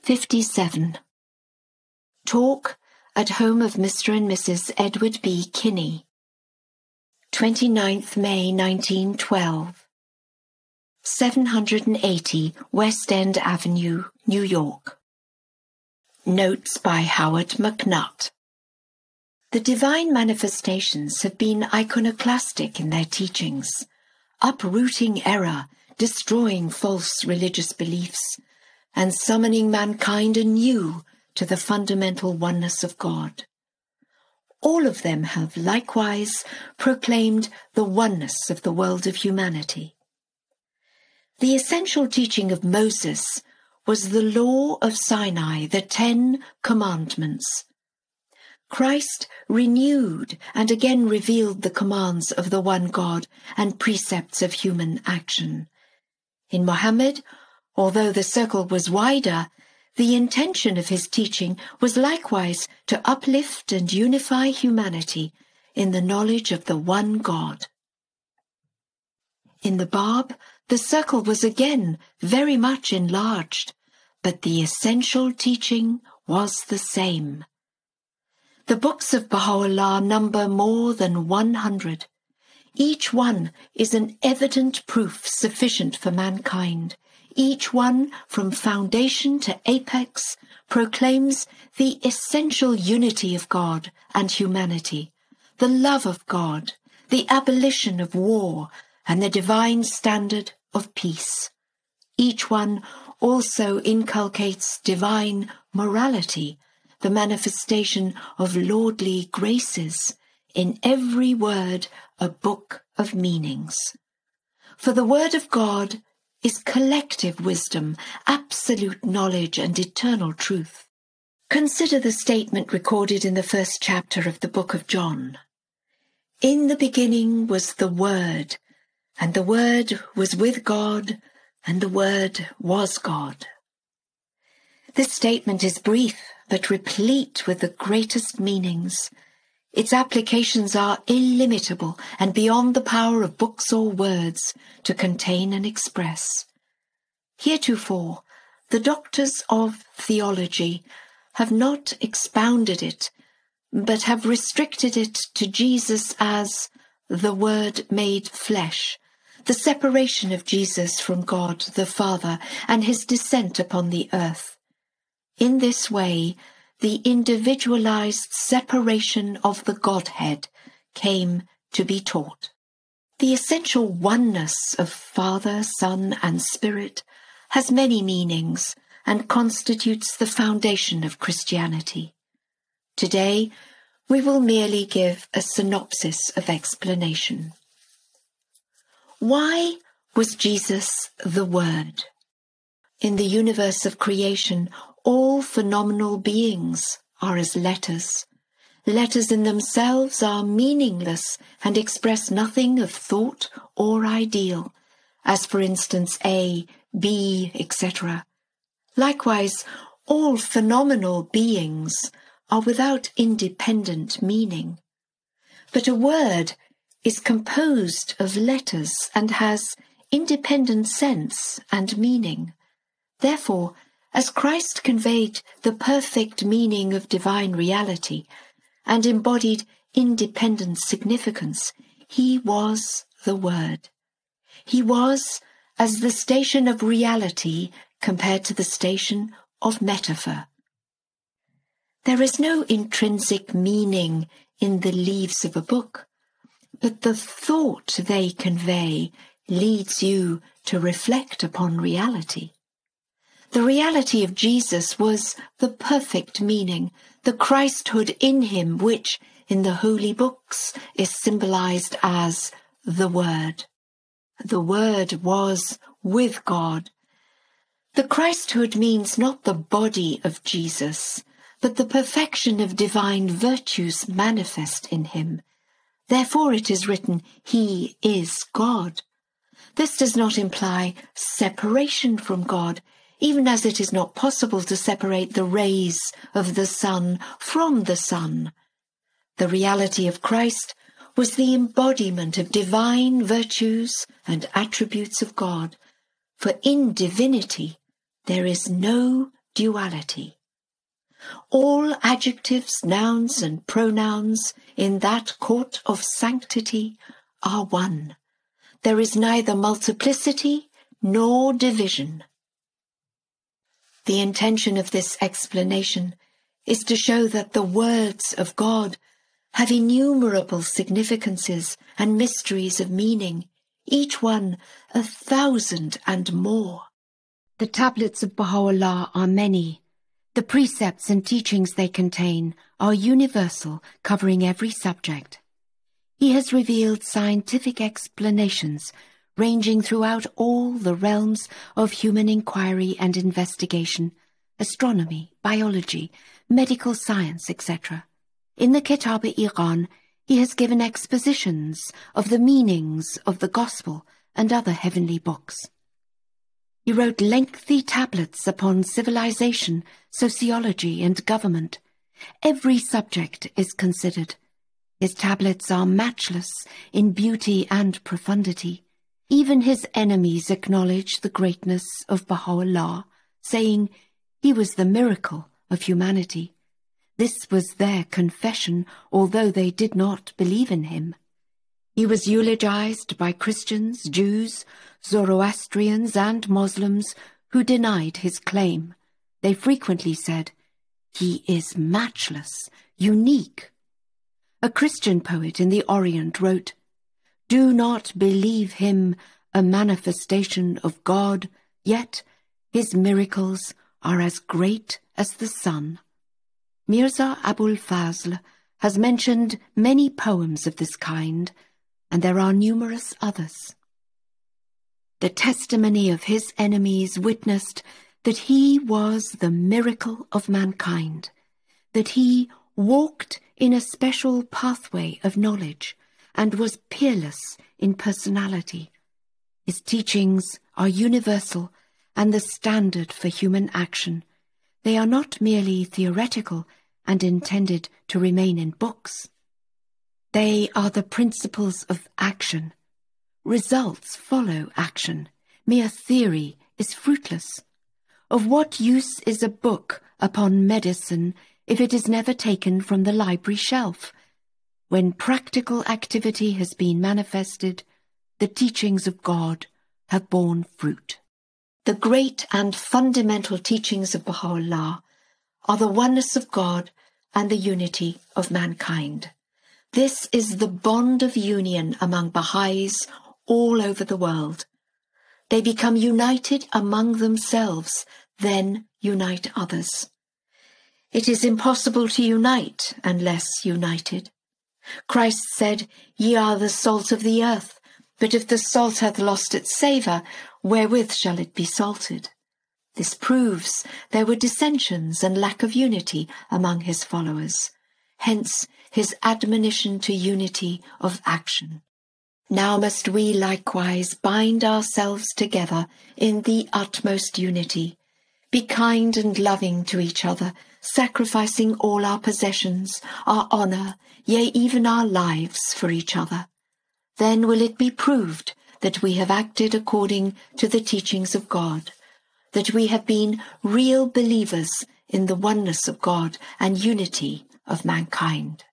57. Talk at home of Mr. and Mrs. Edward B. Kinney. 29th May 1912. 780 West End Avenue, New York. Notes by Howard McNutt. The divine manifestations have been iconoclastic in their teachings, uprooting error, destroying false religious beliefs, and summoning mankind anew to the fundamental oneness of God. All of them have likewise proclaimed the oneness of the world of humanity. The essential teaching of Moses was the law of Sinai, the 10 Commandments. Christ renewed and again revealed the commands of the one God and precepts of human action. In Muhammad, although the circle was wider, the intention of his teaching was likewise to uplift and unify humanity in the knowledge of the one God. In the Bab, the circle was again very much enlarged, but the essential teaching was the same. The books of Baha'u'llah number more than 100. Each one is an evident proof sufficient for mankind. Each one, from foundation to apex, proclaims the essential unity of God and humanity, the love of God, the abolition of war, and the divine standard of peace. Each one also inculcates divine morality, the manifestation of lordly graces, in every word a book of meanings. For the word of God is collective wisdom, absolute knowledge, and eternal truth. Consider the statement recorded in the first chapter of the book of John. In the beginning was the Word, and the Word was with God, and the Word was God. This statement is brief, but replete with the greatest meanings. Its applications are illimitable and beyond the power of books or words to contain and express. Heretofore, the doctors of theology have not expounded it, but have restricted it to Jesus as the Word made flesh, the separation of Jesus from God the Father and his descent upon the earth. In this way, the individualized separation of the Godhead came to be taught. The essential oneness of Father, Son, and Spirit has many meanings and constitutes the foundation of Christianity. Today, we will merely give a synopsis of explanation. Why was Jesus the Word? In the universe of creation, all phenomenal beings are as letters. Letters in themselves are meaningless and express nothing of thought or ideal, as for instance A, B, etc. Likewise, all phenomenal beings are without independent meaning. But a word is composed of letters and has independent sense and meaning. Therefore, as Christ conveyed the perfect meaning of divine reality and embodied independent significance, he was the Word. He was as the station of reality compared to the station of metaphor. There is no intrinsic meaning in the leaves of a book, but the thought they convey leads you to reflect upon reality. The reality of Jesus was the perfect meaning, the Christhood in him, which, in the holy books, is symbolized as the Word. The Word was with God. The Christhood means not the body of Jesus, but the perfection of divine virtues manifest in him. Therefore it is written, He is God. This does not imply separation from God, even as it is not possible to separate the rays of the sun from the sun. The reality of Christ was the embodiment of divine virtues and attributes of God, for in divinity there is no duality. All adjectives, nouns, and pronouns in that court of sanctity are one. There is neither multiplicity nor division. The intention of this explanation is to show that the words of God have innumerable significances and mysteries of meaning, each one 1,000 and more. The tablets of Baha'u'llah are many. The precepts and teachings they contain are universal, covering every subject. He has revealed scientific explanations ranging throughout all the realms of human inquiry and investigation, astronomy, biology, medical science, etc. In the Kitab-i-Iran, he has given expositions of the meanings of the Gospel and other heavenly books. He wrote lengthy tablets upon civilization, sociology, and government. Every subject is considered. His tablets are matchless in beauty and profundity. Even his enemies acknowledge the greatness of Baha'u'llah, saying he was the miracle of humanity. This was their confession, although they did not believe in him. He was eulogized by Christians, Jews, Zoroastrians, and Muslims who denied his claim. They frequently said, "He is matchless, unique." A Christian poet in the Orient wrote, "Do not believe him a manifestation of God, yet his miracles are as great as the sun." Mirza Abul Fazl has mentioned many poems of this kind, and there are numerous others. The testimony of his enemies witnessed that he was the miracle of mankind, that he walked in a special pathway of knowledge and was peerless in personality. His teachings are universal and the standard for human action. They are not merely theoretical and intended to remain in books. They are the principles of action. Results follow action. Mere theory is fruitless. Of what use is a book upon medicine if it is never taken from the library shelf? When practical activity has been manifested, the teachings of God have borne fruit. The great and fundamental teachings of Baha'u'llah are the oneness of God and the unity of mankind. This is the bond of union among Baha'is all over the world. They become united among themselves, then unite others. It is impossible to unite unless united. Christ said, "Ye are the salt of the earth, but if the salt hath lost its savour, wherewith shall it be salted?" This proves there were dissensions and lack of unity among his followers. Hence his admonition to unity of action. Now must we likewise bind ourselves together in the utmost unity. Be kind and loving to each other, sacrificing all our possessions, our honour, yea, even our lives for each other. Then will it be proved that we have acted according to the teachings of God, that we have been real believers in the oneness of God and unity of mankind.